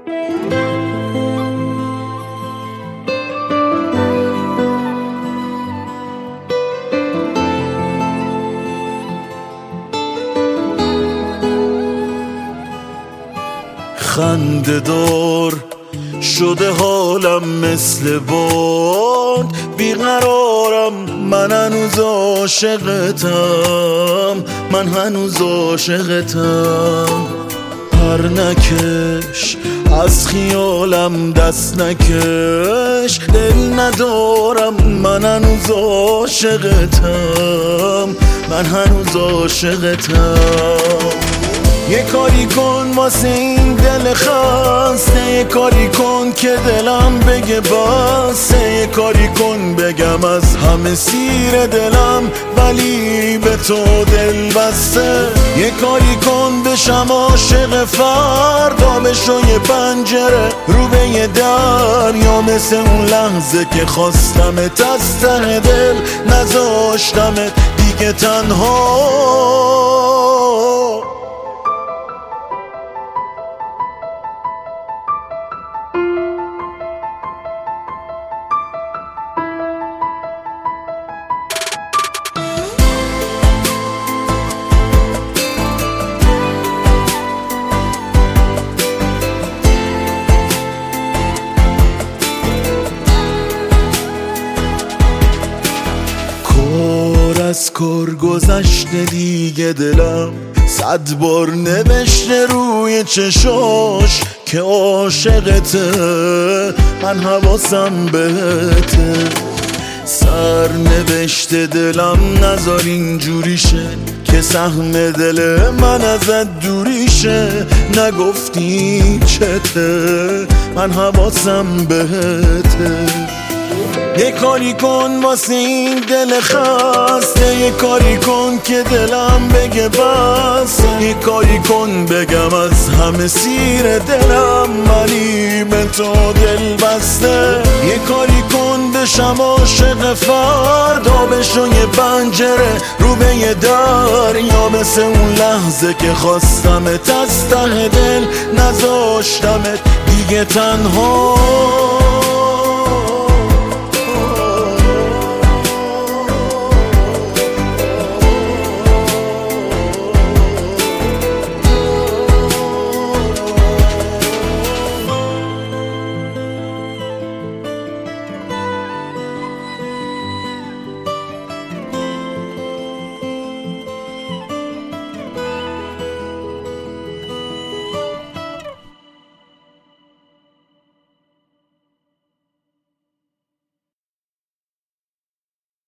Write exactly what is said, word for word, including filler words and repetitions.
خنده دار شده حالم مثل باد، بیقرارم، من هنوز عاشقتم، من هنوز عاشقتم. پر نکش از خیالم، دست نکش، دل ندارم، من هنوز عاشقتم، من هنوز عاشقتم. یه کاری کن واسه این دل خسته، یه کاری کن که دلم بگه بسه، یه کاری کن بگم از همه سیر دلم ولی به تو دل بسته. یه کاری کن بشم عاشق فردا، بشو یه پنجره رو به یه دریا، مثل اون لحظه که خواستمت از ته دل، نذاشتمت دیگه تنها. از کار گذشته دیگه دلم، صد بار نوشته روی چشاش که عاشقته، من حواسم بهته. سر نوشته دلم نذار اینجوریشه که سهم دل من ازت دوریشه، نگفتی چته، من حواسم بهته. یه کاری کن واسه این دل خسته، یه کاری کن که دلم بگه بس، یه کاری کن بگم از همه سیر دلم ولی به تو دل بسته. یه کاری کن بشم عاشق فردا، بشو یه پنجره رو به یه دریا، مثل اون لحظه که خواستمت از ته دل، نذاشتمت دیگه تنها.